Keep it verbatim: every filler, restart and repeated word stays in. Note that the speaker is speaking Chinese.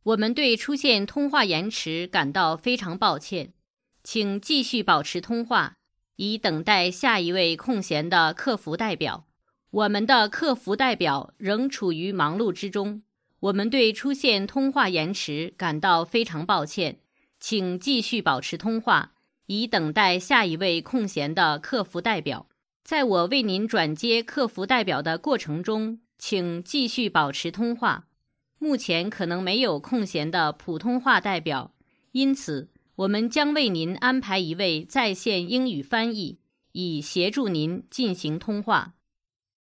我们对出现通话延迟感到非常抱歉，请继续保持通话，以等待下一位空闲的客服代表。我们的客服代表仍处于忙碌之中。我们对出现通话延迟感到非常抱歉，请继续保持通话，以等待下一位空闲的客服代表。在我为您转接客服代表的过程中，请继续保持通话。目前可能没有空闲的普通话代表，因此我们将为您安排一位在线英语翻译，以协助您进行通话。